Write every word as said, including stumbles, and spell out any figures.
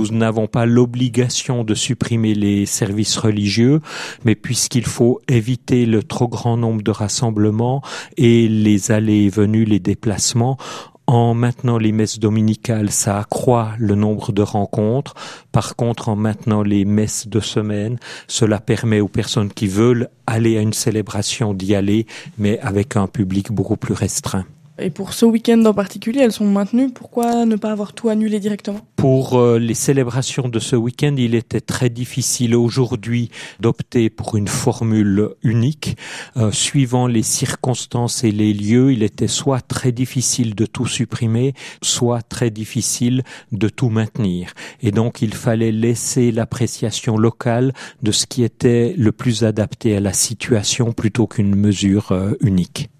n'avons pas l'obligation de supprimer les services religieux, mais puisqu'il faut éviter le trop grand nombre de rassemblements et les allées et venues, les déplacements, en maintenant les messes dominicales, ça accroît le nombre de rencontres. Par contre, en maintenant les messes de semaine, cela permet aux personnes qui veulent aller à une célébration d'y aller, mais avec un public beaucoup plus restreint. Et pour ce week-end en particulier, elles sont maintenues. Pourquoi ne pas avoir tout annulé directement ? Pour euh, les célébrations de ce week-end, il était très difficile aujourd'hui d'opter pour une formule unique. Euh, suivant les circonstances et les lieux, il était soit très difficile de tout supprimer, soit très difficile de tout maintenir. Et donc, il fallait laisser l'appréciation locale de ce qui était le plus adapté à la situation plutôt qu'une mesure euh, unique.